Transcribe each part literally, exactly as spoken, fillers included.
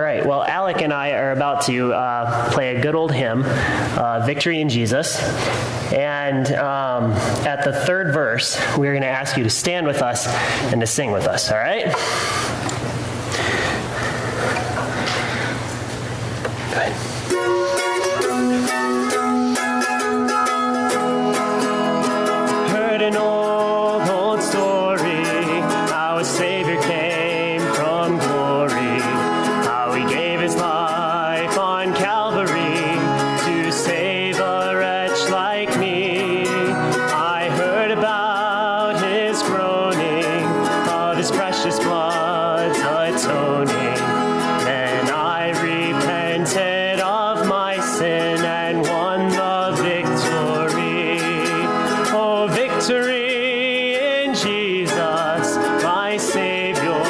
right, well, Alec and I are about to uh, play a good old hymn, uh, Victory in Jesus. And um, at the third verse, we're going to ask you to stand with us and to sing with us, all right? Go ahead. Heard an old, old story, how a Savior came from glory, how he gave his life on Calvary to save a wretch like me. I heard about his groaning, of his precious blood's atoning. Then I repented of my sin and won the victory. Oh, victory in Jesus, my Savior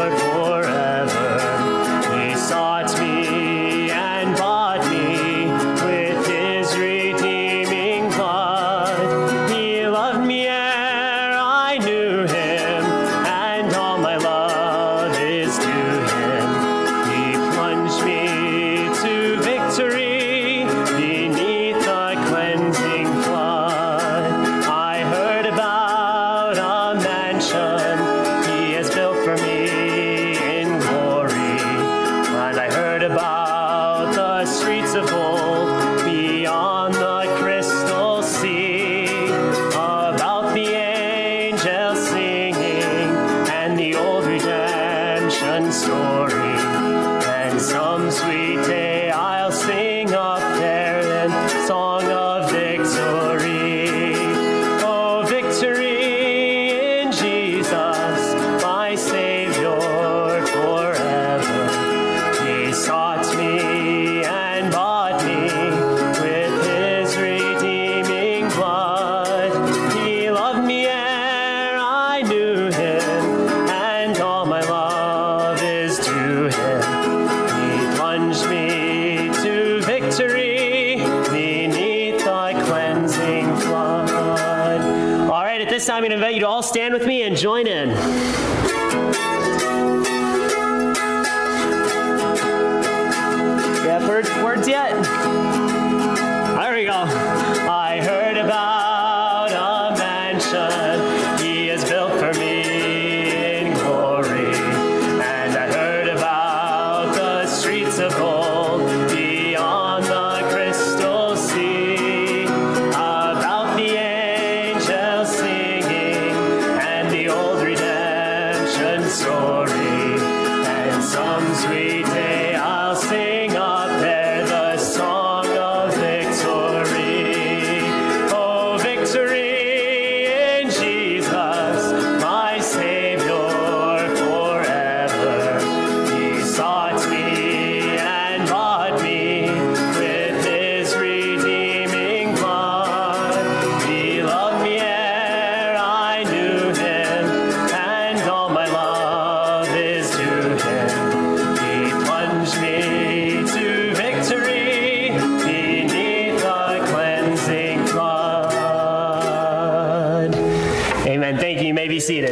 forever. He sought me and bought me with his redeeming blood. He loved me ere I knew him, and all my love is to him. He plunged me to victory beneath the cleansing flood. I heard about a mansion he has built for me in glory, and I heard about the streets of gold beyond the crystal sea, about the angels singing and the old redemption story. And some sweet day I'll sing up there in song of victory. Oh, victory in Jesus, my Savior forever. He sought me and bought me with his redeeming blood. He loved me ere I knew him, and all my love is to him. He plunged me to victory beneath the cleansing flood. All right, at this time, I'm going to invite you to all stand with me and join in. You have heard words yet? There we go. I heard about a mansion he has built for me in glory, and I heard about the streets of gold beyond the crystal sea, about the angels singing and the old redemption story. And some sweet day I'll sing up there the song of victory. Oh, victory in Jesus, my Savior forever. He sought me and bought me with his redeeming blood. He loved me ere I knew him, and all my love is to him. He plunged me to victory beneath the cleansing flood. Amen. Thank you. You may be seated.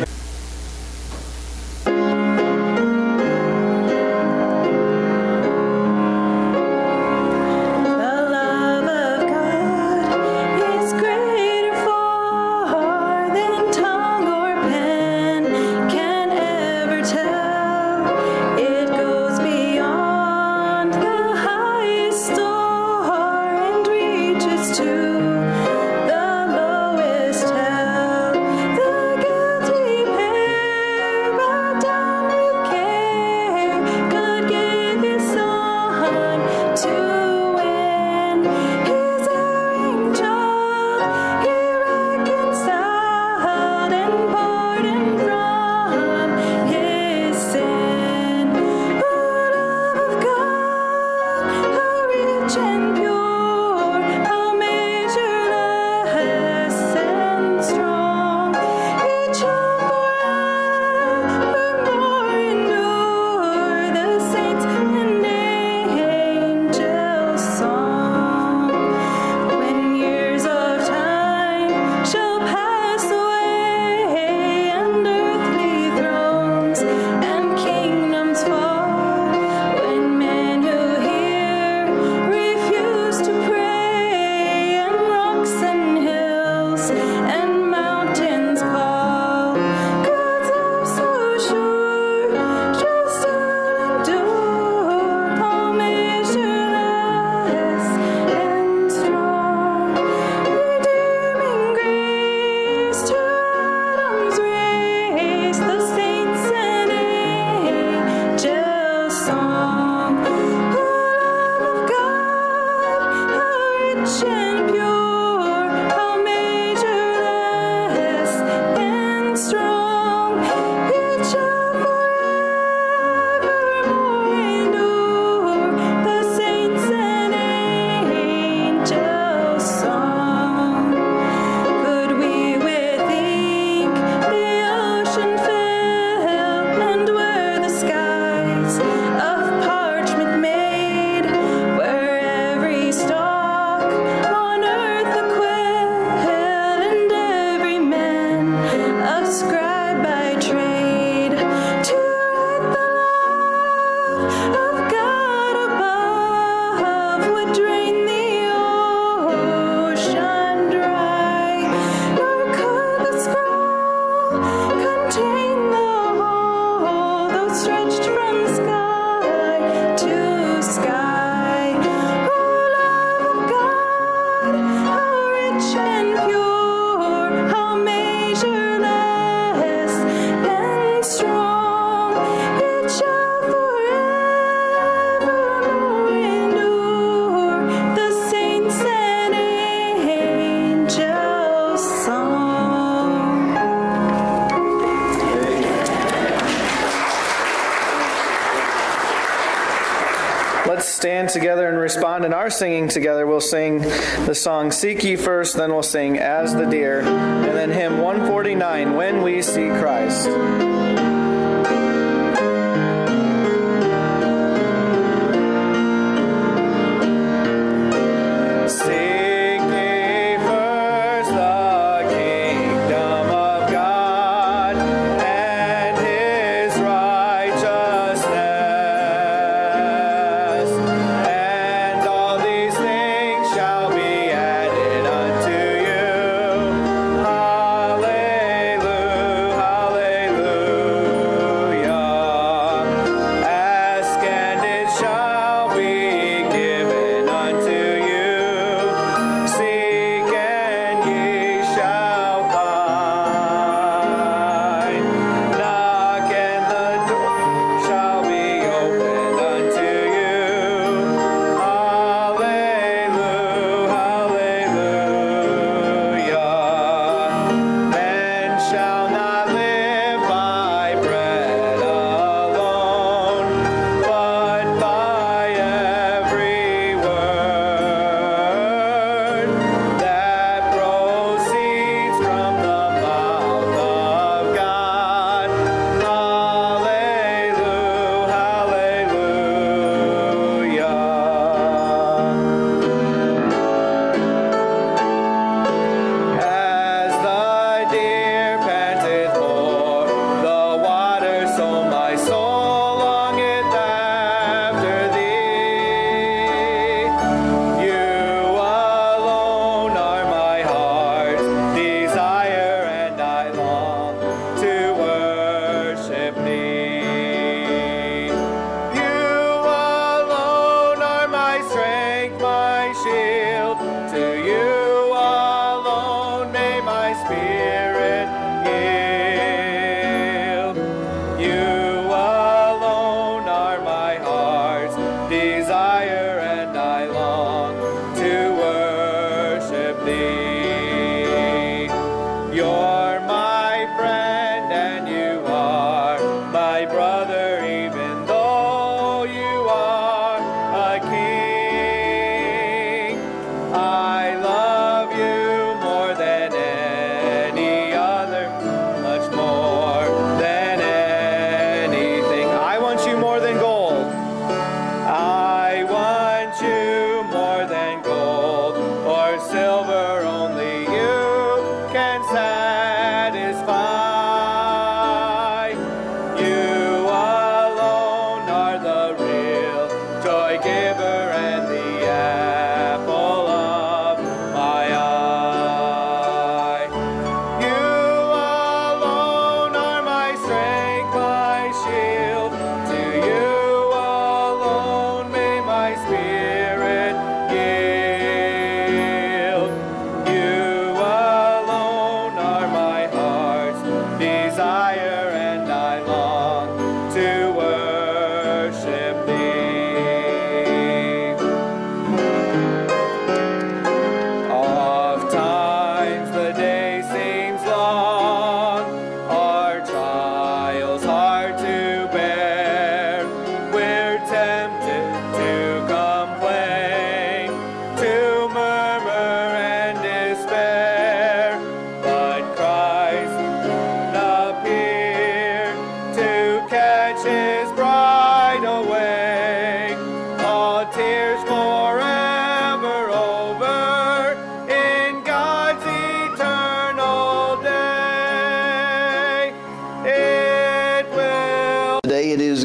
The love of God is greater far than tongue or pen can ever tell. It goes beyond the highest star and reaches to the lowest hell. The guilty stretched from sky to sky. Oh, love of God, how rich and pure, how measureless and strong, it shall forevermore endure. The saints and angels' song. Let's stand together and respond in our singing together. We'll sing the song Seek Ye First, then we'll sing As the Deer, and then hymn one forty-nine, When We See Christ. Seek ye first the kingdom of God and His righteousness, and all these things shall be added unto you. Hallelujah, hallelujah. Ask and it shall be given unto you. Seek and ye shall find. Knock and the door shall be opened unto you. Hallelujah, hallelujah. Men shall not live by bread alone, but by every word that proceeds from the mouth of God. Hallelujah, hallelujah. As the deer panteth for the water, so my soul longeth after thee. You alone are my heart's desire, and I long to worship thee. You alone are my strength, my shield. To you alone may my spirit yield. You alone are my heart's desire, and I long to worship thee. You're my friend and you are my brother, even though you are a king. I love you more than any other, much more than anything. I want you more than gold. I want you more than gold or silver, only you can satisfy. You alone are the real joy giver and the apple of my eye. You alone are my strength, my shield. To you alone may my spirit yield. You alone are my heart's desire, and I long to worship thee. Oft times the day seems long, our trials hard to bear. We're tempted to complain, to murmur and despair. But Christ appeared to catch His bride away. All tears forever over in God's eternal day. It will. Today it is Girls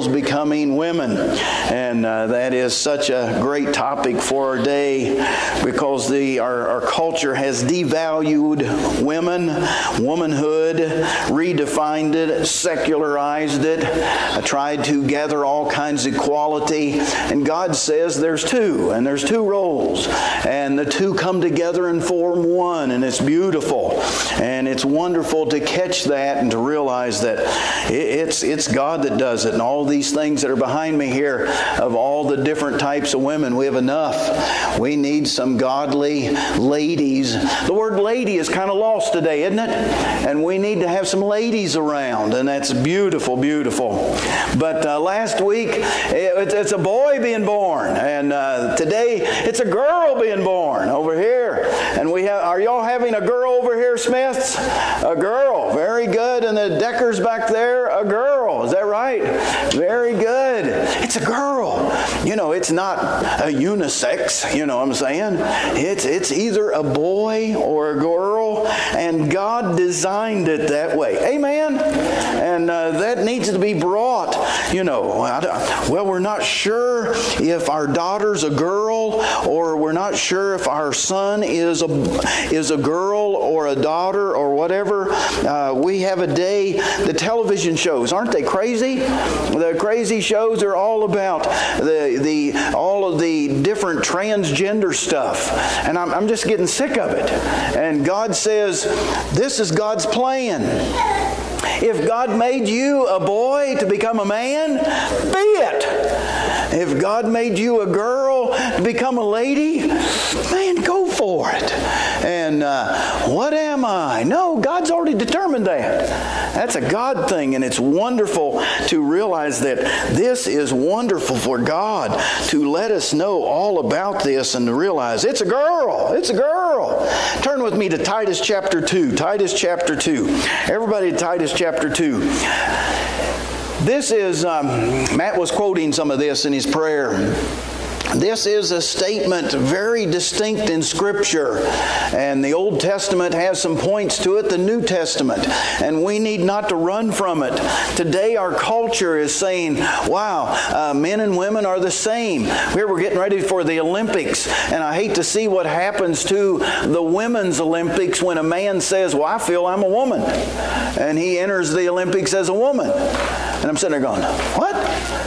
girls becoming women. And uh, that is such a great topic for our day, because the our, our culture has devalued women, womanhood, redefined it, secularized it, uh, tried to gather all kinds of equality. And God says there's two, and there's two roles, and the two come together and form one, and it's beautiful. And it's wonderful to catch that and to realize that it's it's God that does it. And all these things that are behind me here, of all the different types of women, we have enough. We need some godly ladies. The word lady is kind of lost today, isn't it? And we need to have some ladies around, and that's beautiful, beautiful. But uh, last week, it, it's a boy being born, and uh, today it's a girl being born over here. And we have, are y'all having a girl over here, Smiths? A girl, very good. And the Deckers back there, a girl. Is that right? Very good. It's a girl. You know, it's not a unisex, you know what I'm saying? It's, it's either a boy or a girl, and God designed it that way. Amen? And uh, that needs to be brought, you know. Well, we're not sure if our daughter's a girl, or we're not sure if our son is a, is a girl or a daughter or whatever. Uh, we have a day, the television shows, aren't they crazy? The crazy shows are all about the the all of the different transgender stuff. And I'm, I'm just getting sick of it. And God says, this is God's plan. If God made you a boy to become a man, be it. If God made you a girl to become a lady, man, go for it. And uh, what am I? No, God's already determined that. That's a God thing, and it's wonderful to realize that this is wonderful for God to let us know all about this and to realize it's a girl. It's a girl. Turn with me to Titus chapter two. Titus chapter two. Everybody to Titus chapter two. This is, um, Matt was quoting some of this in his prayer. This is a statement very distinct in Scripture, and the Old Testament has some points to it, the New Testament, and we need not to run from it. Today our culture is saying, wow, uh, men and women are the same. Here we're getting ready for the Olympics, and I hate to see what happens to the women's Olympics when a man says, well, I feel I'm a woman, and he enters the Olympics as a woman. And I'm sitting there going, what?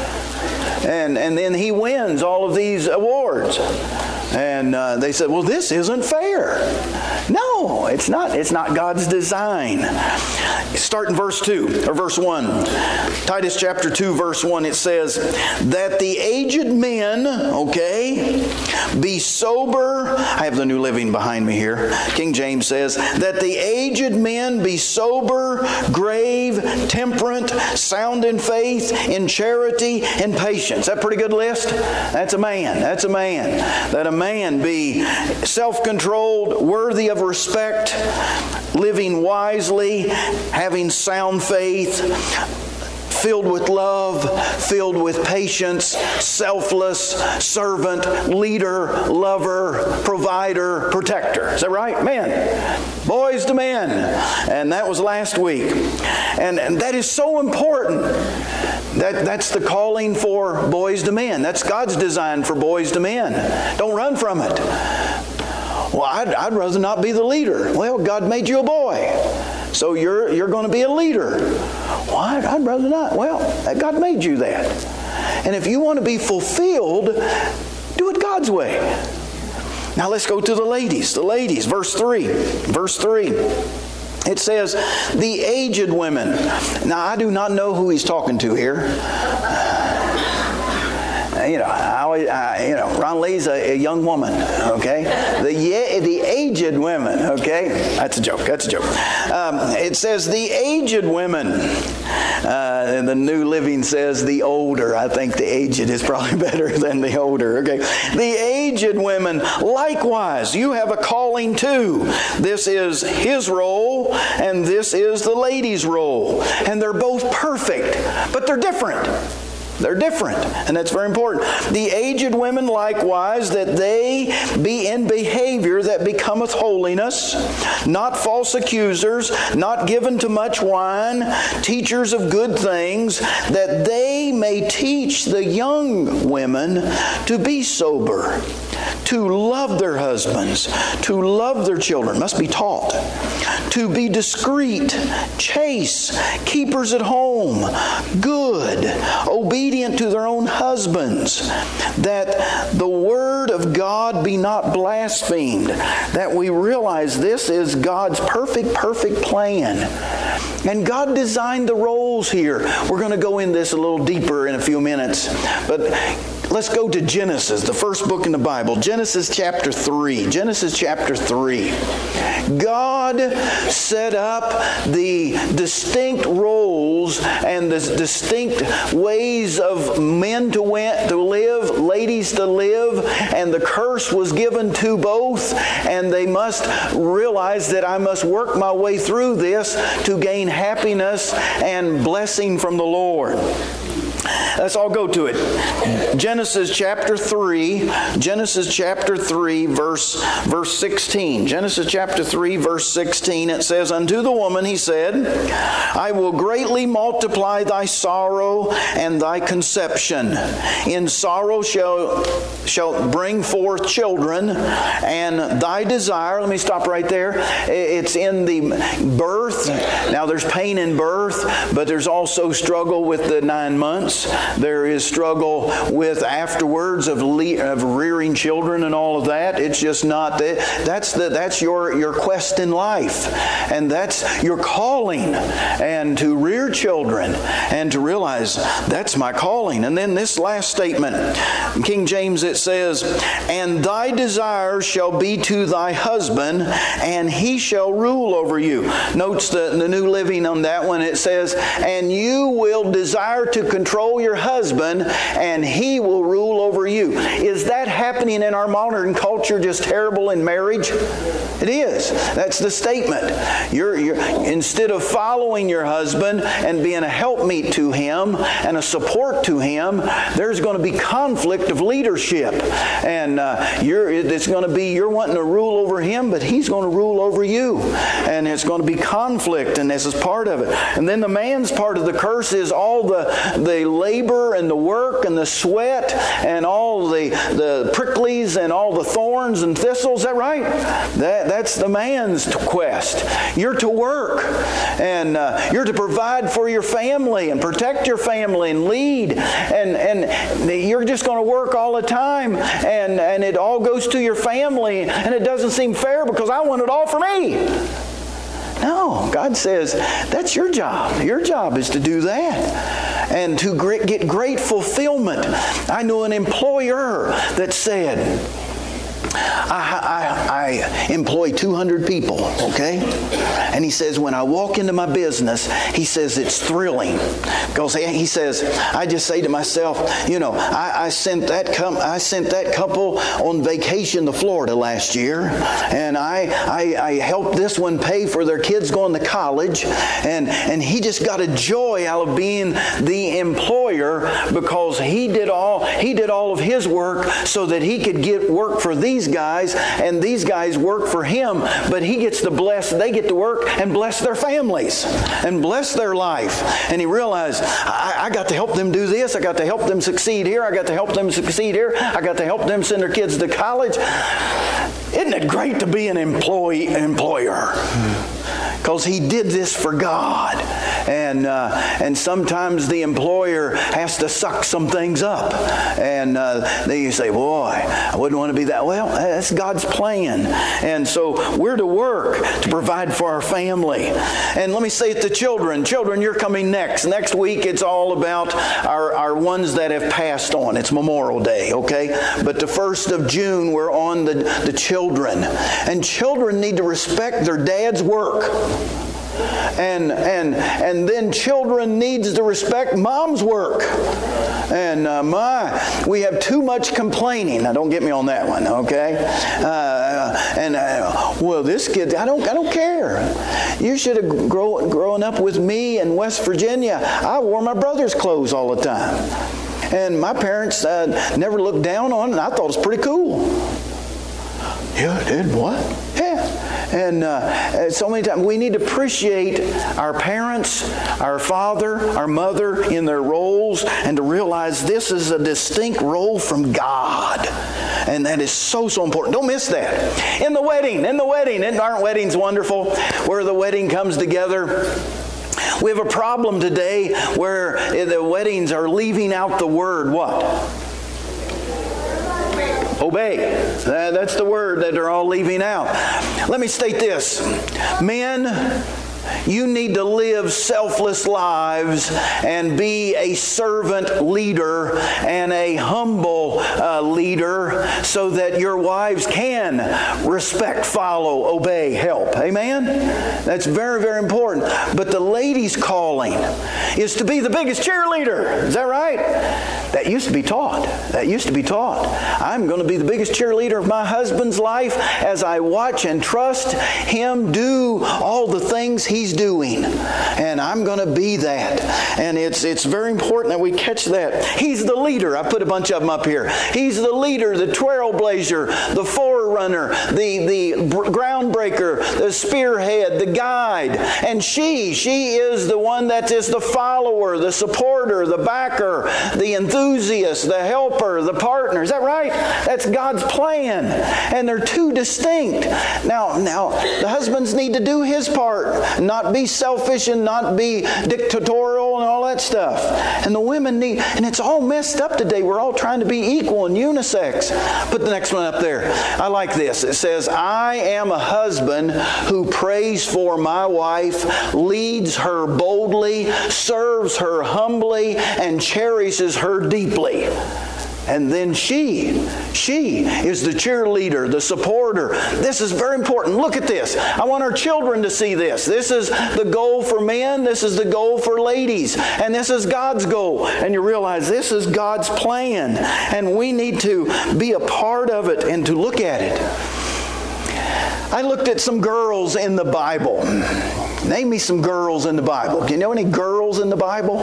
And and then he wins all of these awards. And uh, they said, well, this isn't fair. No, it's not. It's not God's design. Start in verse two, or verse one. Titus chapter two, verse one, it says, that the aged men, okay, be sober. I have the New Living behind me here. King James says, that the aged men be sober, grave, temperate, sound in faith, in charity, in patience. Is that a pretty good list? That's a man. That's a man. That a man be self-controlled, worthy of respect, living wisely, having sound faith, filled with love, filled with patience, selfless, servant, leader, lover, provider, protector. Is that right? Men. Boys to men. And that was last week. And, and that is so important. That, that's the calling for boys to men. That's God's design for boys to men. Don't run from it. Well, I'd, I'd rather not be the leader. Well, God made you a boy, so you're you're going to be a leader. Well, I'd, I'd rather not. Well, God made you that. And if you want to be fulfilled, do it God's way. Now let's go to the ladies. The ladies, verse three. Verse three. It says, the aged women. Now, I do not know who he's talking to here. You know, I always, I, you know, Ron Lee's a, a young woman, okay? The the aged women, okay? That's a joke, that's a joke. Um, it says the aged women. Uh, the New Living says the older. I think the aged is probably better than the older, okay? The aged women, likewise, you have a calling too. This is his role, and this is the lady's role. And they're both perfect, but they're different. They're different, and that's very important. The aged women likewise, that they be in behavior that becometh holiness, not false accusers, not given to much wine, teachers of good things, that they may teach the young women to be sober, to love their husbands, to love their children, must be taught, to be discreet, chaste, keepers at home, good, obedient to their own husbands, that the word of God be not blasphemed, that we realize this is God's perfect, perfect plan. And God designed the roles here. We're going to go in this a little deeper in a few minutes, but let's go to Genesis, the first book in the Bible. Genesis chapter three. Genesis chapter three. God set up the distinct roles and the distinct ways of men to, win, to live, ladies to live, and the curse was given to both, and they must realize that I must work my way through this to gain happiness and blessing from the Lord. Let's all go to it. Genesis chapter three, Genesis chapter three, verse, verse sixteen. Genesis chapter three, verse sixteen, it says, Unto the woman he said, I will greatly multiply thy sorrow and thy conception. In sorrow shall, shall bring forth children, and thy desire, let me stop right there. It's in the birth. Now there's pain in birth, but there's also struggle with the nine months. There is struggle with afterwards of, le- of rearing children and all of that. It's just not that. That's the that's your your quest in life, and that's your calling, and to rear children and to realize that's my calling. And then this last statement, in King James, it says, "And thy desire shall be to thy husband, and he shall rule over you." Notes the, the New Living on that one. It says, "And you will desire to control your husband, and he will rule over you." Is that happening in our modern culture, just terrible in marriage? It is. That's the statement. You're, you're, instead of following your husband and being a helpmeet to him and a support to him, there's going to be conflict of leadership. And uh, you're, it's going to be you're wanting to rule over him, but he's going to rule over you. And it's going to be conflict, and this is part of it. And then the man's part of the curse is all the, the labor and the work and the sweat and all the, the pricklies and all the thorns and thistles. Is that right? That, that's the man's quest. You're to work, and uh, you're to provide for your family and protect your family and lead, and, and you're just going to work all the time, and, and it all goes to your family, and it doesn't seem fair because I want it all for me. No, God says that's your job. Your job is to do that and to get great fulfillment. I know an employer that said, I, I, I employ two hundred people, okay? And he says, when I walk into my business, he says it's thrilling. Because he says, I just say to myself, you know, I, I sent that com- I sent that couple on vacation to Florida last year, and I, I, I helped this one pay for their kids going to college, and, and he just got a joy out of being the employer because he did all he did all of his work so that he could get work for these guys, and these guys work for him, but he gets to bless, they get to work and bless their families and bless their life. And he realized, I, I got to help them do this, I got to help them succeed here, I got to help them succeed here, I got to help them send their kids to college. Isn't it great to be an employee employer? Because he did this for God. And uh, and sometimes the employer has to suck some things up. And uh, then you say, boy, I wouldn't want to be that. Well, that's God's plan. And so we're to work to provide for our family. And let me say it to children. Children, you're coming next. Next week, it's all about our, our ones that have passed on. It's Memorial Day, okay? But the first of June, we're on the, the children. And children need to respect their dad's work. And and and then children needs to respect mom's work. And uh, my, we have too much complaining. Now, don't get me on that one, okay? Uh, and uh, well, this kid, I don't, I don't care. You should have grow, grown up with me in West Virginia. I wore my brother's clothes all the time. And my parents uh, never looked down on it, and I thought it was pretty cool. Yeah, it did. What? Yeah. And uh, so many times we need to appreciate our parents, our father, our mother in their roles, and to realize this is a distinct role from God. And that is so, so important. Don't miss that. In the wedding, in the wedding, aren't weddings wonderful? Where the wedding comes together. We have a problem today where the weddings are leaving out the word what? Obey. That's the word that they're all leaving out. Let me state this. Men, you need to live selfless lives and be a servant leader and a humble uh, leader so that your wives can respect, follow, obey, help. Amen? That's very, very important. But the ladies' calling is to be the biggest cheerleader. Is that right? That used to be taught. That used to be taught. I'm going to be the biggest cheerleader of my husband's life as I watch and trust him do all the things he's doing. And I'm going to be that. And it's it's very important that we catch that. He's the leader. I put a bunch of them up here. He's the leader, the trailblazer, the forerunner, the, the groundbreaker, the spearhead, the guide. And she, she is the one that is the follower, the supporter, the backer, the enthusiast, the helper, the partner. Is that right? That's God's plan. And they're two distinct. Now, now the husbands need to do his part, not be selfish and not be dictatorial and all that stuff. And the women need, and it's all messed up today. We're all trying to be equal and unisex. Put the next one up there. I like this. It says, I am a husband who prays for my wife, leads her boldly, serves her humbly, and cherishes her deeply. And then she, she is the cheerleader, the supporter. This is very important. Look at this. I want our children to see this. This is the goal for men. This is the goal for ladies. And this is God's goal. And you realize this is God's plan. And we need to be a part of it and to look at it. I looked at some girls in the Bible. Name me some girls in the Bible. Do you know any girls in the Bible?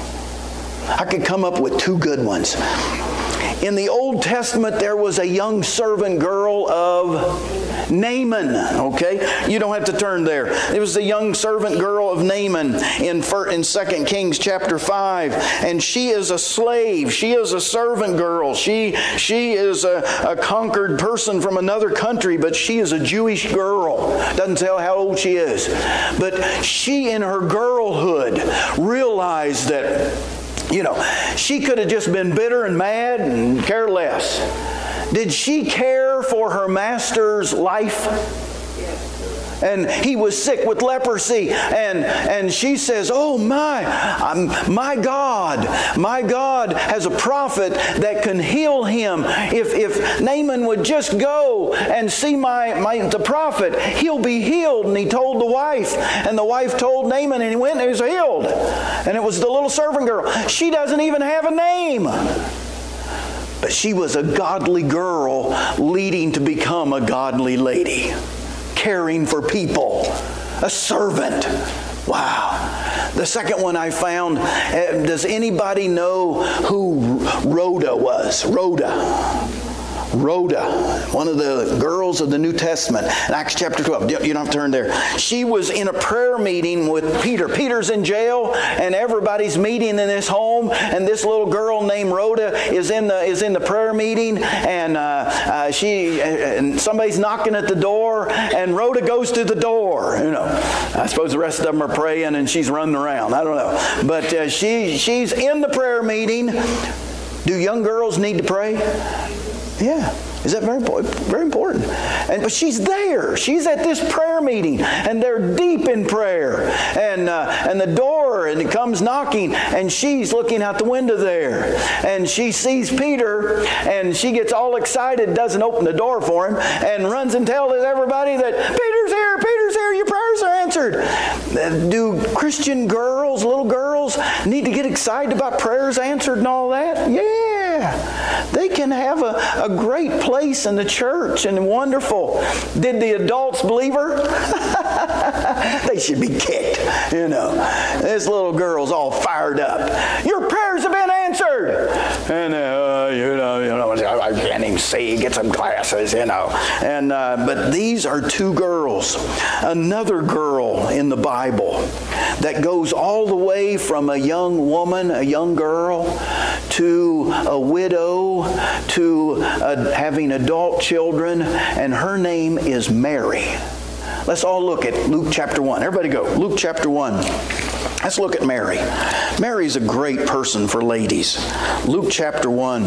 I could come up with two good ones. In the Old Testament, there was a young servant girl of Naaman. Okay? You don't have to turn there. It was the young servant girl of Naaman in, in Second Kings chapter five. And she is a slave. She is a servant girl. She, she is a, a conquered person from another country, but she is a Jewish girl. Doesn't tell how old she is. But she, in her girlhood, realized that, you know, she could have just been bitter and mad and care less. Did she care for her master's life? And he was sick with leprosy. And, and she says, oh my, um, my God, my God has a prophet that can heal him. If, if Naaman would just go and see my, my the prophet, he'll be healed. And he told the wife. And the wife told Naaman, and he went and he was healed. And it was the little servant girl. She doesn't even have a name. But she was a godly girl leading to become a godly lady. Caring for people. A servant. Wow. The second one I found, uh, does anybody know who Rhoda was? Rhoda. Rhoda, one of the girls of the New Testament, in Acts chapter twelve. You don't have to turn there. She was in a prayer meeting with Peter. Peter's in jail, and everybody's meeting in this home. And this little girl named Rhoda is in the is in the prayer meeting, and uh, uh, she and somebody's knocking at the door, and Rhoda goes to the door. You know, I suppose the rest of them are praying, and she's running around. I don't know, but uh, she she's in the prayer meeting. Do young girls need to pray? Yeah. Is that very important? Very important. And but she's there. She's at this prayer meeting, and they're deep in prayer. And uh, and the door, and it comes knocking, and she's looking out the window there, and she sees Peter, and she gets all excited, doesn't open the door for him, and runs and tells everybody that Peter's here, Peter's here, your prayers are answered. Do Christian girls, little girls, need to get excited about prayers answered and all that? Yeah, they can have a, a great place. Place in the church and wonderful. Did the adults believe her? They should be kicked. You know, this little girl's all fired up. Your prayers have been answered. answered. And, uh, you know, you know, I can't even see, get some glasses, you know. And uh, but these are two girls. Another girl in the Bible that goes all the way from a young woman, a young girl, to a widow, to uh, having adult children, and her name is Mary. Let's all look at Luke chapter one. Everybody go. Luke chapter one. Let's look at Mary. Mary's a great person for ladies. Luke chapter one.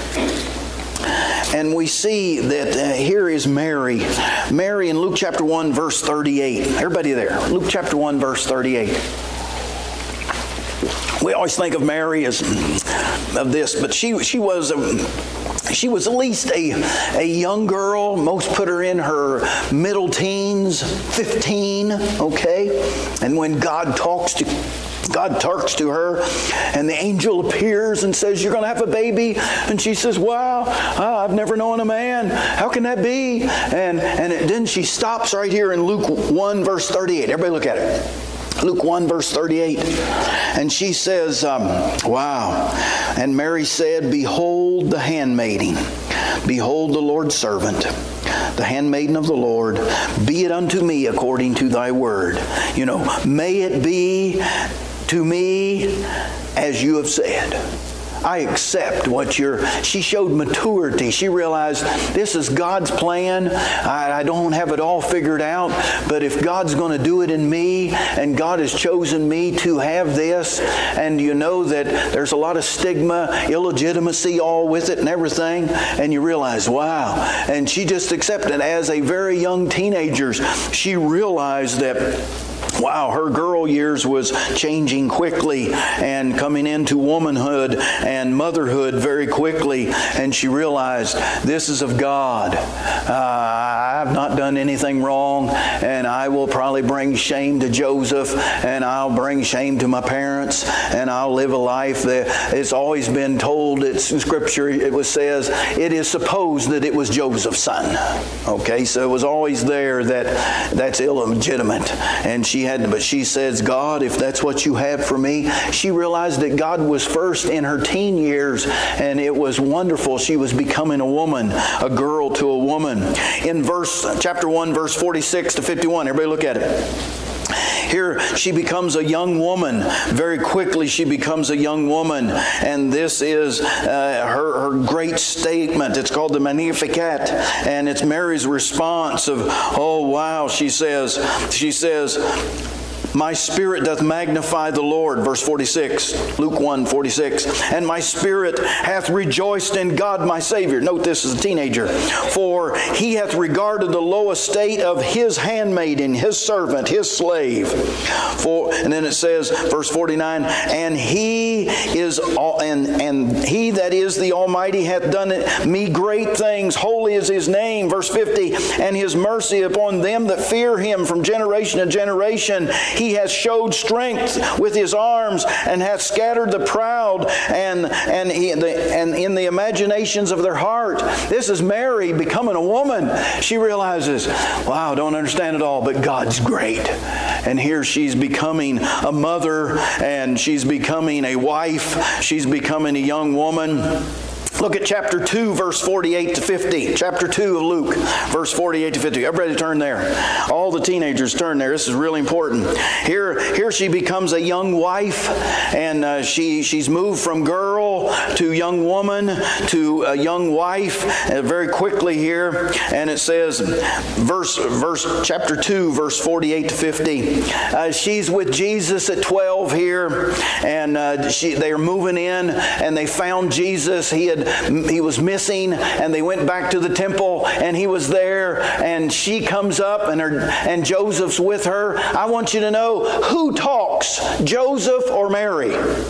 And we see that uh, here is Mary. Mary in Luke chapter one, verse thirty-eight. Everybody there. Luke chapter one, verse thirty-eight. We always think of Mary as of this, but she she was a, she was at least a a young girl. Most put her in her middle teens, fifteen. Okay, and when God talks to God talks to her, and the angel appears and says, "You're going to have a baby," and she says, "Wow, oh, I've never known a man. How can that be?" And and it, then she stops right here in Luke one, verse thirty-eight. Everybody, look at it. Luke one, verse thirty-eight. And she says, um, wow. And Mary said, "Behold the handmaiden. Behold the Lord's servant. The handmaiden of the Lord. Be it unto me according to thy word." You know, may it be to me as you have said. I accept what you're... She showed maturity. She realized this is God's plan. I, I don't have it all figured out, but if God's going to do it in me, and God has chosen me to have this, and you know that there's a lot of stigma, illegitimacy all with it and everything, and you realize, wow. And she just accepted. As a very young teenager, she realized that wow, her girl years was changing quickly and coming into womanhood and motherhood very quickly. And she realized, this is of God. Uh, I've not done anything wrong, and I will probably bring shame to Joseph, and I'll bring shame to my parents, and I'll live a life that it's always been told, it's in Scripture, it was says, it is supposed that it was Joseph's son. Okay, so it was always there that that's illegitimate. And she had, but she says, God, if that's what you have for me. She realized that God was first in her teen years, and it was wonderful. She was becoming a woman, a girl to a woman. In verse, chapter one, verse forty-six to fifty-one, everybody look at it. Here she becomes a young woman. Very quickly she becomes a young woman. And this is uh, her, her great statement. It's called the Magnificat. And it's Mary's response of, oh wow, she says, she says, my spirit doth magnify the Lord. Verse forty-six, Luke one, forty-six. And my spirit hath rejoiced in God my Savior. Note this as a teenager. For he hath regarded the low estate of his handmaiden, his servant, his slave. For, and then it says, verse forty-nine, and he is all, and, and he that is the Almighty hath done me great things. Holy is his name. Verse fifty, and his mercy upon them that fear him from generation to generation. He has showed strength with his arms, and hath scattered the proud, and and he, the, and in the imaginations of their heart. This is Mary becoming a woman. She realizes, wow, I don't understand it all, but God's great. And here she's becoming a mother, and she's becoming a wife. She's becoming a young woman. Look at chapter two, verse forty-eight to fifty. Chapter two of Luke, verse forty-eight to fifty. Everybody turn there. All the teenagers turn there. This is really important. Here, here she becomes a young wife, and uh, she she's moved from girl to young woman to a young wife uh, very quickly here. And it says, verse verse chapter two, verse forty-eight to fifty. Uh, she's with Jesus at twelve here, and uh, she they are moving in, and they found Jesus. He had He was missing, and they went back to the temple, and he was there, and she comes up, and her and Joseph's with her. I want you to know, who talks, Joseph or Mary?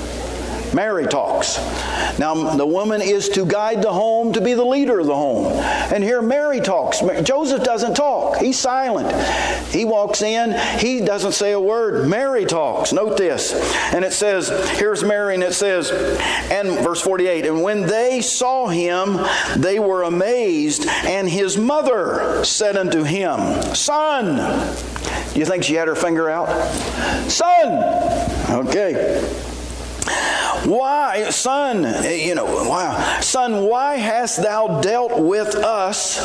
Mary talks. Now, the woman is to guide the home, to be the leader of the home. And here Mary talks. Joseph doesn't talk. He's silent. He walks in. He doesn't say a word. Mary talks. Note this. And it says, here's Mary, and it says, and verse forty-eight, and when they saw him, they were amazed. And his mother said unto him, Son. You think she had her finger out? Son. Okay. Why, son, you know, wow, son, why hast thou dealt with us?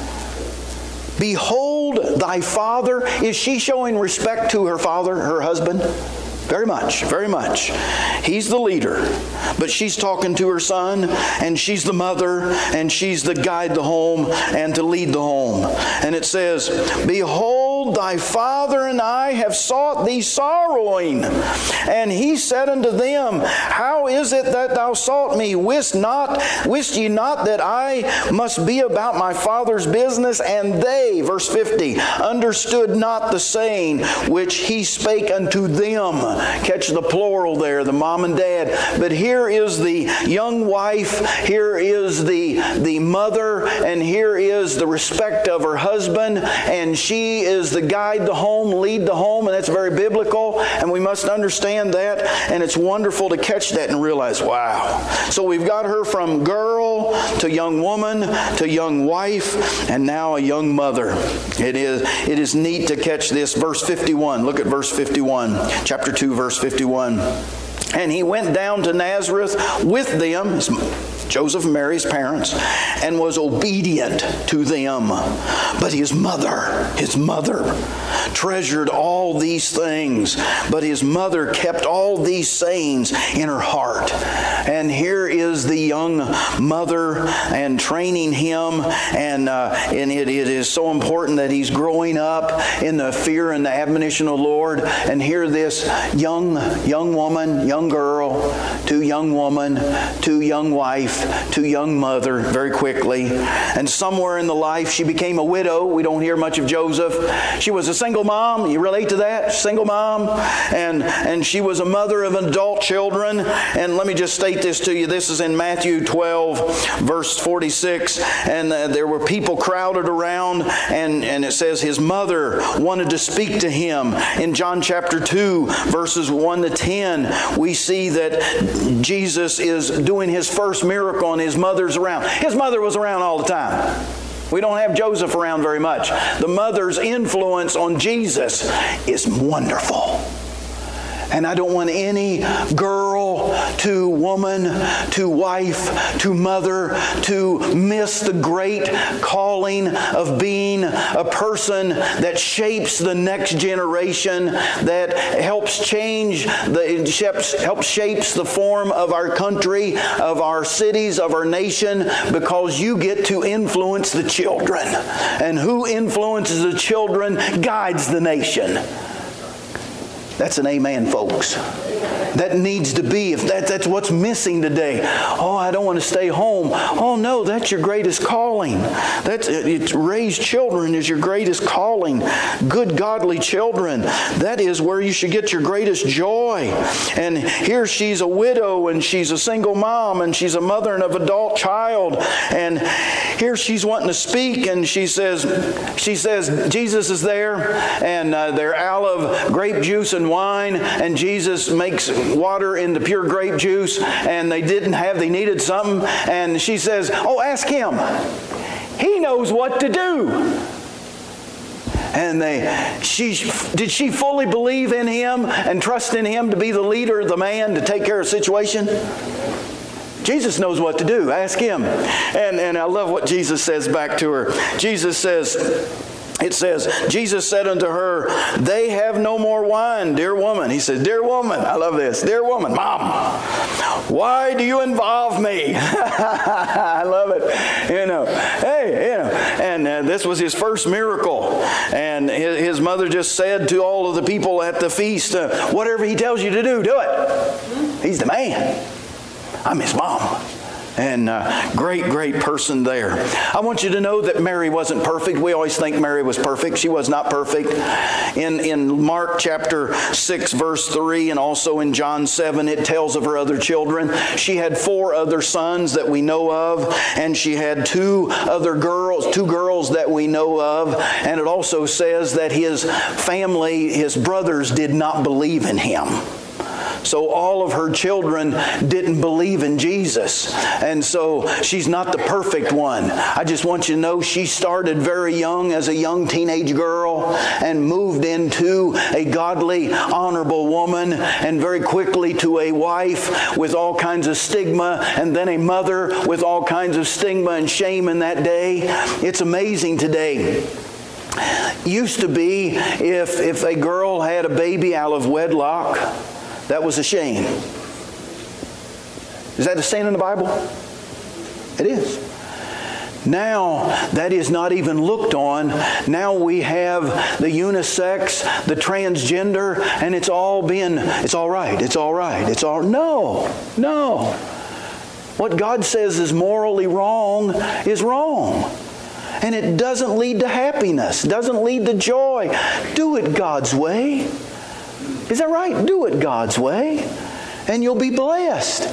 Behold thy father. Is she showing respect to her father, her husband? Very much, very much. He's the leader, but she's talking to her son, and she's the mother, and she's the guide the home and to lead the home. And it says, behold, thy father and I have sought thee sorrowing. And he said unto them, how is it that thou sought me? Wist not, wist ye not that I must be about my father's business? And they, verse fifty, understood not the saying which he spake unto them. Catch the plural there, the mom and dad. But here is the young wife, here is the, the mother, and here is the respect of her husband, and she is the guide the home, lead the home, and that's very biblical, and we must understand that, and it's wonderful to catch that and realize, wow. So we've got her from girl to young woman to young wife, and now a young mother. It is, it is neat to catch this. Verse fifty-one, look at verse fifty-one, chapter two, verse fifty-one. And he went down to Nazareth with them, Joseph and Mary's parents, and was obedient to them. But his mother, his mother, treasured all these things. But his mother kept all these sayings in her heart. And here is the young mother and training him. And, uh, and it, it is so important that he's growing up in the fear and the admonition of the Lord. And here this young, young woman, young girl, to young woman, to young wife, to young mother very quickly. And somewhere in the life she became a widow. We don't hear much of Joseph. She was a single mom. You relate to that? Single mom. And, and she was a mother of adult children. And let me just state this to you. This is in Matthew twelve, verse forty-six. And uh, there were people crowded around. And, and it says his mother wanted to speak to him. In John chapter two, verses one to ten, we see that Jesus is doing his first miracle and his mother's around. His mother was around all the time. We don't have Joseph around very much. The mother's influence on Jesus is wonderful. And I don't want any girl to woman to wife to mother to miss the great calling of being a person that shapes the next generation, that helps change, the helps shapes the form of our country, of our cities, of our nation, because you get to influence the children. And who influences the children guides the nation. That's an amen, folks. That needs to be. If that, that's what's missing today. Oh, I don't want to stay home. Oh, no, that's your greatest calling. That's it, raise children is your greatest calling. Good, godly children. That is where you should get your greatest joy. And here she's a widow, and she's a single mom, and she's a mother of an adult child. And here she's wanting to speak, and she says, she says, Jesus is there, and uh, they're out of grape juice and wine, and Jesus makes water into pure grape juice, and they didn't have, they needed something, and she says, oh, ask him. He knows what to do. And they, she, did she fully believe in him and trust in him to be the leader, the man, to take care of the situation? Jesus knows what to do. Ask him. And, and I love what Jesus says back to her. Jesus says, it says, Jesus said unto her, they have no more wine, dear woman. He says, dear woman, I love this, dear woman, Mom, why do you involve me? I love it. You know, hey, you know, and uh, this was his first miracle. And his, his mother just said to all of the people at the feast, uh, whatever he tells you to do, do it. He's the man. I'm his mom. And uh, great, great person there. I want you to know that Mary wasn't perfect. We always think Mary was perfect. She was not perfect. In, in Mark chapter six, verse three, and also in John seven, it tells of her other children. She had four other sons that we know of, and she had two other girls, two girls that we know of. And it also says that his family, his brothers, did not believe in him. So all of her children didn't believe in Jesus. And so she's not the perfect one. I just want you to know she started very young as a young teenage girl and moved into a godly, honorable woman, and very quickly to a wife with all kinds of stigma, and then a mother with all kinds of stigma and shame in that day. It's amazing today. Used to be if, if a girl had a baby out of wedlock, that was a shame. Is that a sin in the Bible? It is. Now, that is not even looked on. Now we have the unisex, the transgender, and it's all being, it's all right, it's all right, it's all, no, no. What God says is morally wrong is wrong. And it doesn't lead to happiness, doesn't lead to joy. Do it God's way. Is that right? Do it God's way, and you'll be blessed.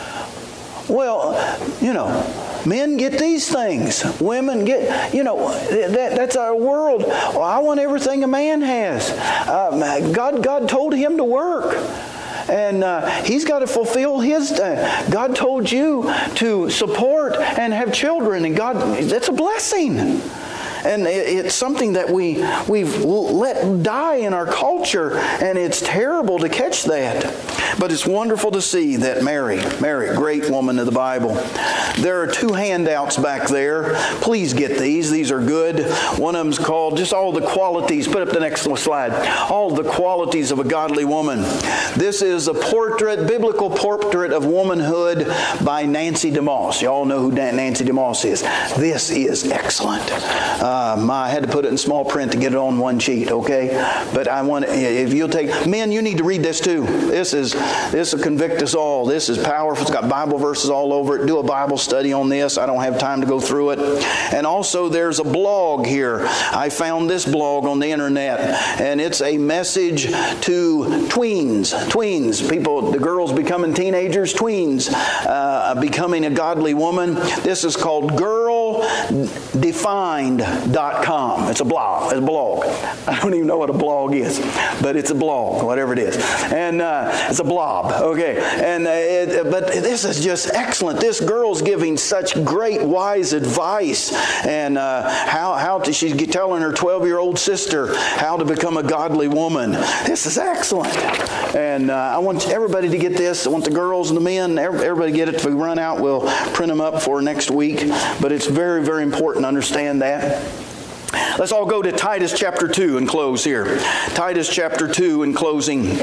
Well, you know, men get these things. Women get, you know, that, that's our world. Well, I want everything a man has. Uh, God, God told him to work. And uh, he's got to fulfill his. Uh, God told you to support and have children, and God, that's a blessing. And it's something that we, we've let die in our culture, and it's terrible to catch that. But it's wonderful to see that Mary, Mary, great woman of the Bible. There are two handouts back there. Please get these. These are good. One of them's called just all the qualities. Put up the next slide. All the qualities of a godly woman. This is a portrait, biblical portrait of womanhood by Nancy DeMoss. You all know who Nancy DeMoss is. This is excellent. Uh, my, I had to put it in small print to get it on one sheet, okay? But I want, if you'll take, men, you need to read this too. This is, this will convict us all. This is powerful. It's got Bible verses all over it. Do a Bible study on this. I don't have time to go through it. And also there's a blog here. I found this blog on the internet, and it's a message to tweens. Tweens, people, the girls becoming teenagers, tweens, uh, becoming a godly woman. This is called girl defined dot com. It's a blog. It's a blog. I don't even know what a blog is, but it's a blog, whatever it is. And uh, it's a blob. Okay. And uh, it, but this is just excellent. This girl's giving such great, wise advice, and uh, how how to, she's telling her twelve-year-old sister how to become a godly woman. This is excellent. And uh, I want everybody to get this. I want the girls and the men, everybody get it. If we run out, we'll print them up for next week. But it's very, very important to understand that. Let's all go to Titus chapter two and close here. Titus chapter two in closing.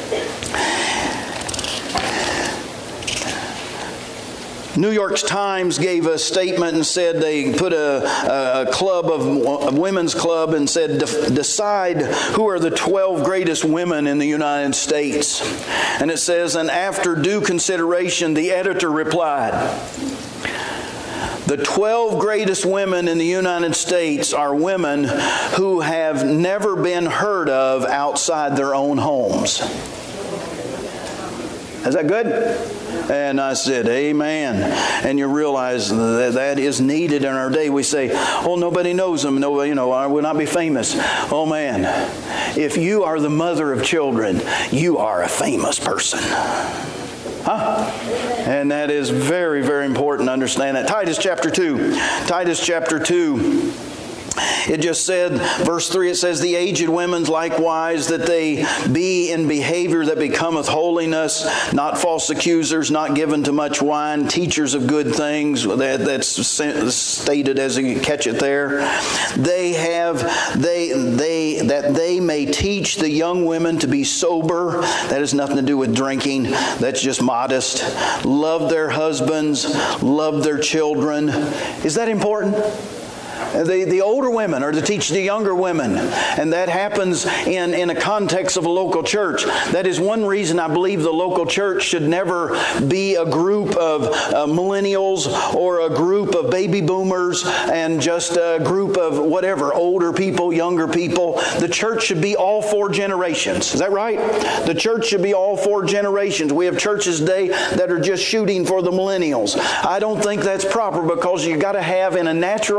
New York Times gave a statement and said they put a, a club of a women's club and said, decide who are the twelve greatest women in the United States. And it says, and after due consideration, the editor replied, the twelve greatest women in the United States are women who have never been heard of outside their own homes. Is that good? And I said, amen. And you realize that that is needed in our day. We say, oh, nobody knows them. Nobody, you know, I will not be famous. Oh, man. If you are the mother of children, you are a famous person. Huh? And that is very, very important to understand that. Titus chapter two. Titus chapter two. It just said, verse three, it says, the aged women likewise, that they be in behavior that becometh holiness, not false accusers, not given to much wine, teachers of good things. That, that's stated as you catch it there. They have, they, they, that they may teach the young women to be sober. That has nothing to do with drinking. That's just modest. Love their husbands, love their children. Is that important? The, the older women are to teach the younger women. And that happens in, in a context of a local church. That is one reason I believe the local church should never be a group of uh, millennials or a group of baby boomers and just a group of whatever, older people, younger people. The church should be all four generations. Is that right? The church should be all four generations. We have churches today that are just shooting for the millennials. I don't think that's proper, because you got to have in a natural setting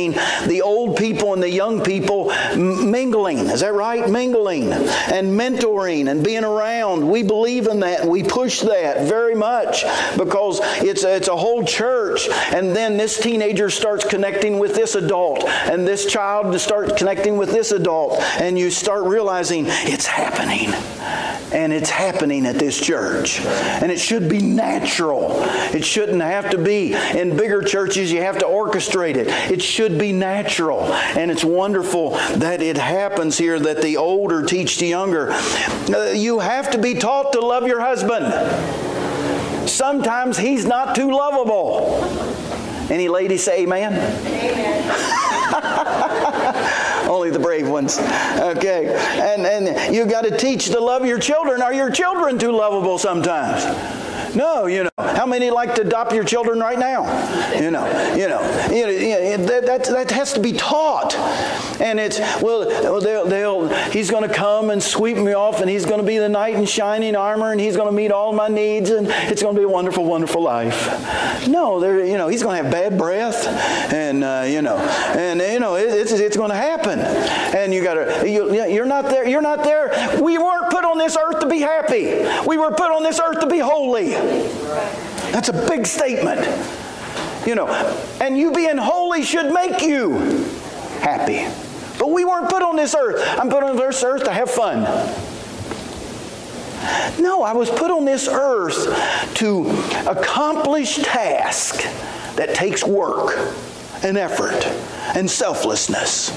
having the old people and the young people mingling. Is that right? Mingling and mentoring and being around. We believe in that. We push that very much because it's a, it's a whole church. And then this teenager starts connecting with this adult, and this child starts connecting with this adult, and you start realizing it's happening. And it's happening at this church. And it should be natural. It shouldn't have to be. In bigger churches, you have to orchestrate it. It should be natural. And it's wonderful that it happens here, that the older teach the younger. Uh, you have to be taught to love your husband. Sometimes he's not too lovable. Any ladies say amen? Amen. Only the brave ones. Okay. And and you got to teach to love your children. Are your children too lovable sometimes? No, you know. How many like to adopt your children right now? You know, you know, you know, you know that, that that has to be taught. And it's well, they'll, they'll he's going to come and sweep me off, and he's going to be the knight in shining armor, and he's going to meet all my needs, and it's going to be a wonderful, wonderful life. No, there, you know, he's going to have bad breath, and uh, you know, and you know, it, it's it's going to happen. And you got to, you, you're not there. You're not there. We weren't put on this earth to be happy. We were put on this earth to be holy. That's a big statement. You know, and you being holy should make you happy. But we weren't put on this earth. I'm put on this earth to have fun. No, I was put on this earth to accomplish tasks that takes work and effort and selflessness,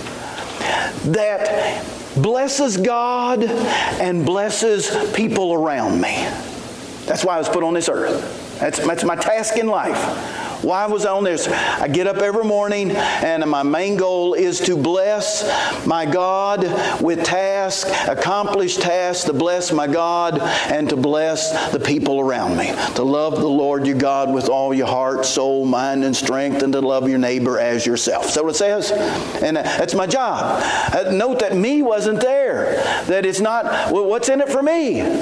that blesses God and blesses people around me. That's why I was put on this earth. That's, that's my task in life. Why was I on this? I get up every morning, and my main goal is to bless my God with tasks, accomplish tasks, to bless my God and to bless the people around me. To love the Lord your God with all your heart, soul, mind, and strength, and to love your neighbor as yourself. Is that what it says? And that's my job. Uh, note that me wasn't there. That it's not, well, what's in it for me?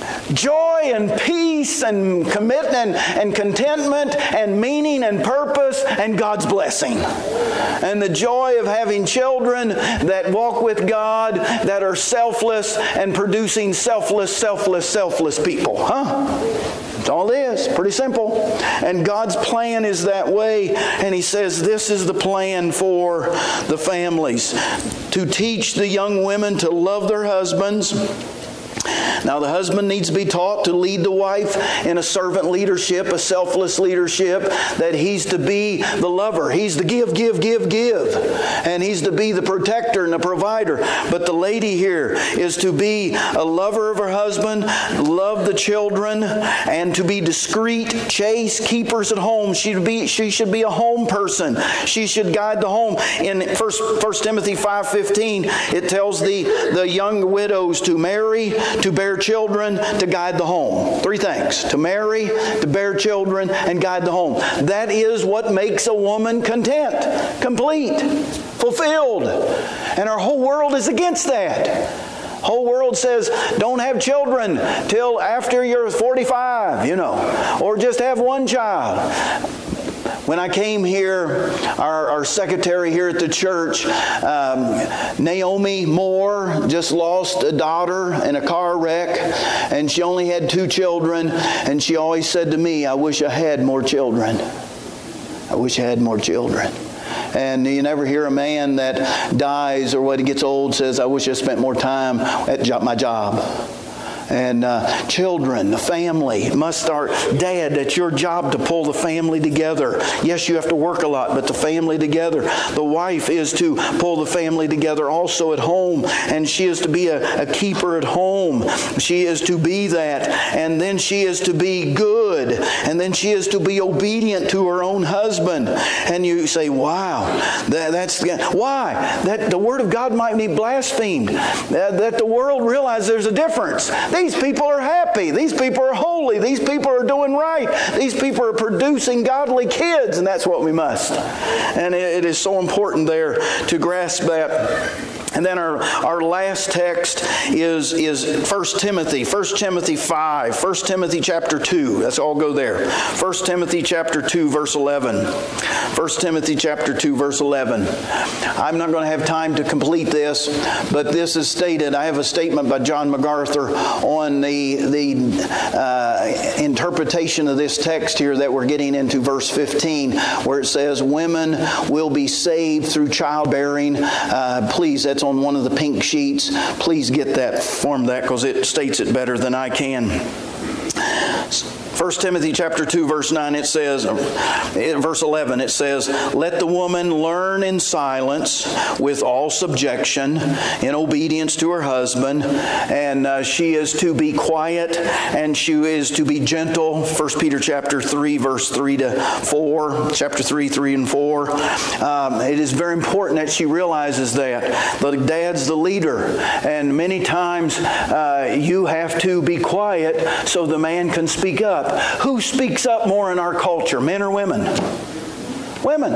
Joy and peace and commitment and contentment and meaning and purpose and God's blessing. And the joy of having children that walk with God, that are selfless and producing selfless, selfless, selfless people. Huh? That's all it is. Pretty simple. And God's plan is that way. And He says this is the plan for the families. To teach the young women to love their husbands. Now, the husband needs to be taught to lead the wife in a servant leadership, a selfless leadership, that he's to be the lover. He's to give, give, give, give. And he's to be the protector and the provider. But the lady here is to be a lover of her husband, love the children, and to be discreet, chaste, keepers at home. She should be, she should be a home person. She should guide the home. In First Timothy five fifteen, it tells the, the young widows to marry, to bear children, to guide the home. Three things. To marry, to bear children, and guide the home. That is what makes a woman content, complete, fulfilled. And our whole world is against that. Whole world says, don't have children till after you're forty-five, you know, or just have one child. When I came here, our, our secretary here at the church, um, Naomi Moore, just lost a daughter in a car wreck, and she only had two children, and she always said to me, I wish I had more children. I wish I had more children. And you never hear a man that dies or when he gets old says, I wish I spent more time at job, my job. And uh, children, the family, it must start. Dad, it's your job to pull the family together. Yes, you have to work a lot, but the family together. The wife is to pull the family together also at home, and she is to be a, a keeper at home. She is to be that, and then she is to be good, and then she is to be obedient to her own husband. And you say, wow, that, that's why? That the Word of God might be blasphemed. That, that the world realizes there's a difference. These people are happy. These people are holy. These people are doing right. These people are producing godly kids, and that's what we must. And it is so important there to grasp that. And then our, our last text is, is First Timothy, First Timothy five, First Timothy chapter two. Let's all go there. First Timothy chapter two, verse eleven. First Timothy chapter two, verse eleven. I'm not going to have time to complete this, but this is stated. I have a statement by John MacArthur on the, the uh, interpretation of this text here that we're getting into verse fifteen, where it says, women will be saved through childbearing. Uh, please, that's on one of the pink sheets. Please get that, form that, because it states it better than I can. First Timothy chapter two, verse nine, it says, in verse eleven, it says, let the woman learn in silence with all subjection, in obedience to her husband, and uh, she is to be quiet, and she is to be gentle. First Peter chapter three, verse three to four, chapter three, three and four. Um, it is very important that she realizes that. The dad's the leader, and many times uh, you have to be quiet so the man can speak up. Who speaks up more in our culture, men or women? Women.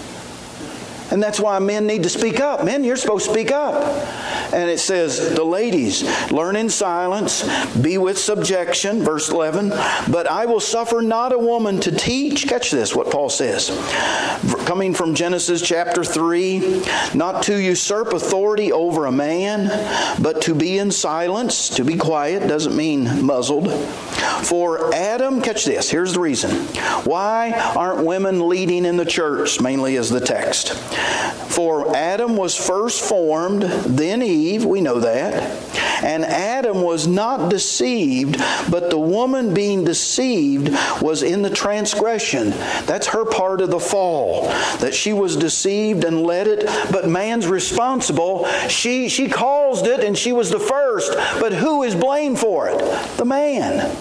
And that's why men need to speak up. Men, you're supposed to speak up. And it says, the ladies, learn in silence, be with subjection, verse eleven. But I will suffer not a woman to teach. Catch this, what Paul says. Coming from Genesis chapter three, not to usurp authority over a man, but to be in silence, to be quiet, doesn't mean muzzled. For Adam, catch this, here's the reason. Why aren't women leading in the church? Mainly is the text. For Adam was first formed, then Eve, we know that. And Adam was not deceived, but the woman being deceived was in the transgression. That's her part of the fall, that she was deceived and led it, but man's responsible. She, she caused it and she was the first, but who is blamed for it? The man.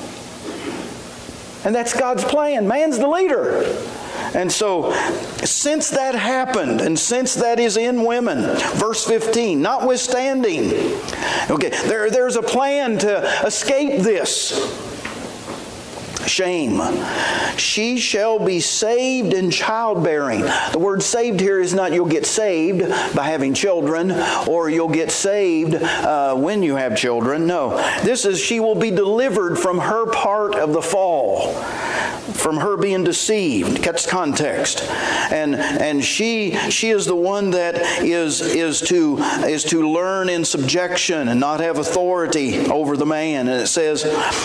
And that's God's plan. Man's the leader. And so, since that happened, and since that is in women, verse fifteen, notwithstanding, okay, there, there's a plan to escape this shame. She shall be saved in childbearing. The word saved here is not you'll get saved by having children, or you'll get saved uh, when you have children. No, this is she will be delivered from her part of the fall, from her being deceived. Catch context. And and she she is the one that is is to is to learn in subjection and not have authority over the man. And it says,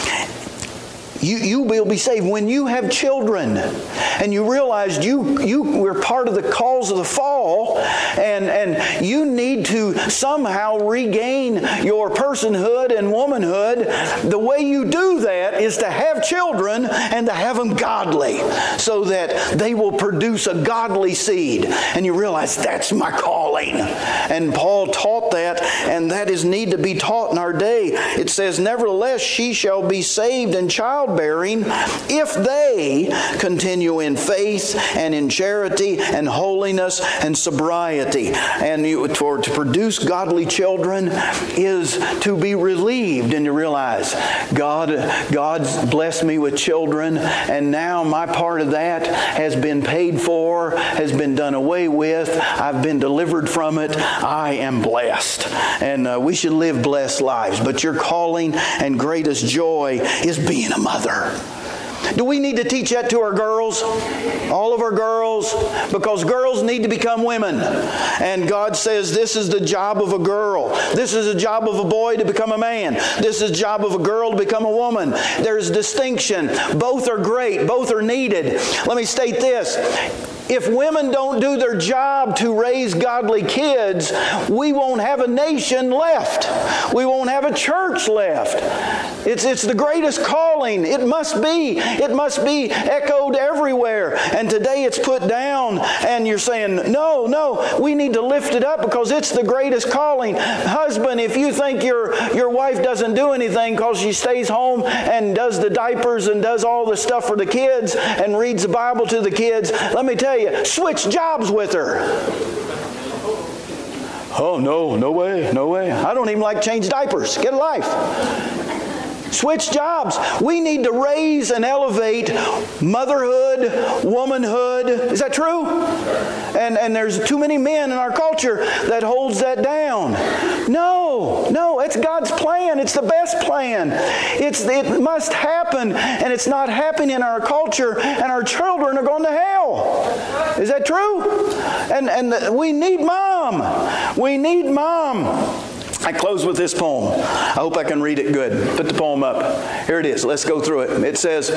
You, you will be saved when you have children and you realize you, you were part of the cause of the fall, and, and you need to somehow regain your personhood and womanhood. The way you do that is to have children and to have them godly, so that they will produce a godly seed. And you realize that's my calling. And Paul taught that, and that is need to be taught in our day. It says, nevertheless, she shall be saved in childbearing if they continue in faith and in charity and holiness and sobriety. And you, for, to produce godly children is to be relieved, and you realize God, God's blessed me with children, and now my part of that has been paid for, has been done away with. I've been delivered from it. I am blessed. And uh, we should live blessed lives. But your calling and greatest joy is being a mother. Do we need to teach that to our girls? All of our girls? Because girls need to become women. And God says this is the job of a girl. This is the job of a boy to become a man. This is the job of a girl to become a woman. There's distinction. Both are great. Both are needed. Let me state this. If women don't do their job to raise godly kids, we won't have a nation left. We won't have a church left. It's, it's the greatest calling. It must be. It must be echoed everywhere. And today it's put down, and you're saying, no, no, we need to lift it up because it's the greatest calling. Husband, if you think your, your wife doesn't do anything because she stays home and does the diapers and does all the stuff for the kids and reads the Bible to the kids, let me tell you, switch jobs with her. Oh, no, no way, no way. I don't even like to change diapers. Get a life. Switch jobs. We need to raise and elevate motherhood, womanhood. Is that true? And, and there's too many men in our culture that holds that down. No, no, it's God's plan. It's the best plan. It's, it must happen, and it's not happening in our culture, and our children are going to hell. Is that true? And, and the, we need mom. We need mom. I close with this poem. I hope I can read it good. Put the poem up. Here it is. Let's go through it. It says,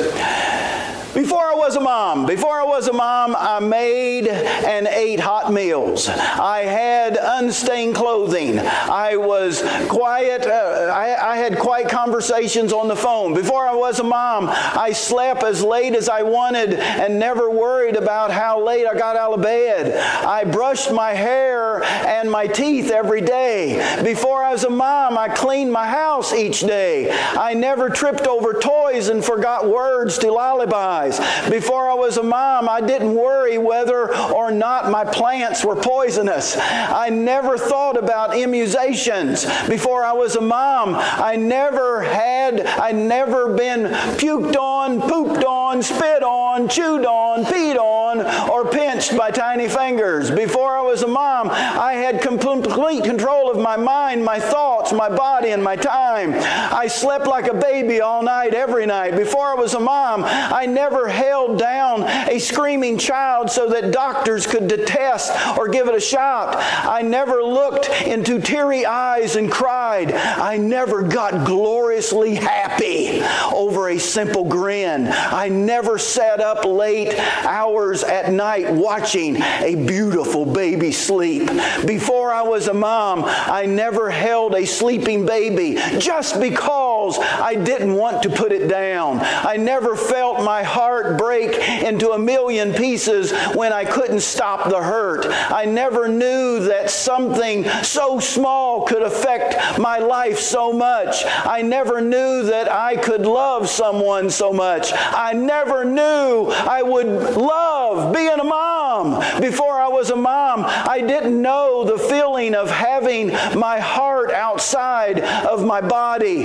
before I was a mom, before I was a mom, I made and ate hot meals. I had unstained clothing. I was quiet. Uh, I, I had quiet conversations on the phone. Before I was a mom, I slept as late as I wanted and never worried about how late I got out of bed. I brushed my hair and my teeth every day. Before I was a mom, I cleaned my house each day. I never tripped over toys and forgot words to lullabies. Before I was a mom, I didn't worry whether or not my plants were poisonous. I never thought about immunizations. Before I was a mom, I never had, I never been puked on, pooped on, spit on, chewed on, peed on, or pinched by tiny fingers. Before I was a mom, I had complete control of my mind, my thoughts, my body, and my time. I slept like a baby all night, every night. Before I was a mom, I never held down a screaming child so that doctors could detest or give it a shot. I never looked into teary eyes and cried. I never got gloriously happy over a simple grin. I never sat up late hours at night watching a beautiful baby sleep. Before I was a mom, I never held a sleeping baby just because I didn't want to put it down. I never felt my heart break into a million pieces when I couldn't stop the hurt. I never knew that something so small could affect my life so much. I never knew that I could love someone so much. I never knew I would love being a mom. Before I was a mom, I didn't know the feeling of having my heart outside of my body.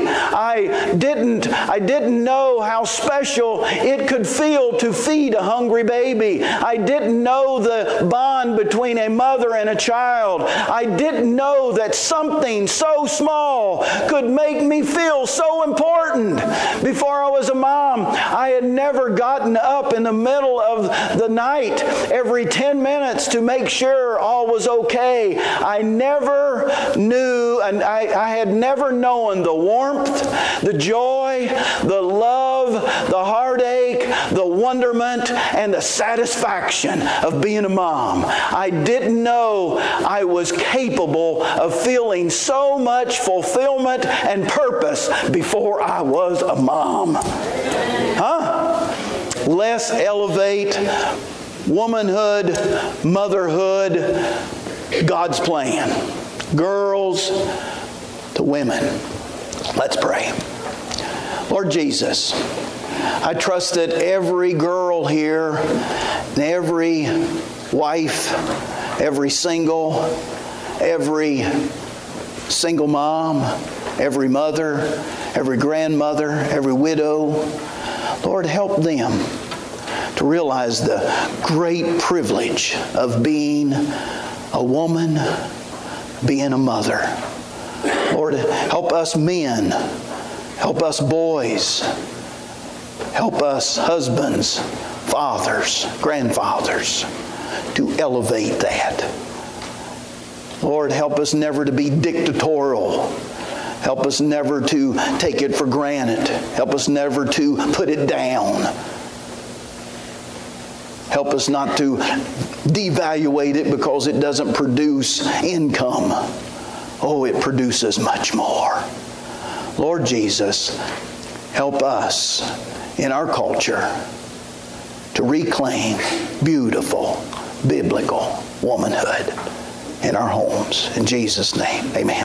I didn't, I didn't know how special it could feel to feed a hungry baby. I didn't know the bond between a mother and a child. I didn't know that something so small could make me feel so important. Before I was a mom, I had never gotten up in the middle of the night every ten minutes to make sure all was okay. I never knew, and I, I had never known the warmth, the joy, the love, the heartache, the wonderment, and the satisfaction of being a mom. I didn't know I was capable of feeling so much fulfillment and purpose before I was a mom. Huh? Let's elevate womanhood, motherhood, God's plan. Girls to women. Let's pray. Lord Jesus, I trust that every girl here, every wife, every single, every single mom, every mother, every grandmother, every widow, Lord, help them to realize the great privilege of being a woman, being a mother. Lord, help us men, help us boys, help us husbands, fathers, grandfathers to elevate that. Lord, help us never to be dictatorial. Help us never to take it for granted. Help us never to put it down. Help us not to devaluate it because it doesn't produce income. Oh, it produces much more. Lord Jesus, help us in our culture to reclaim beautiful, biblical womanhood in our homes. In Jesus' name, amen.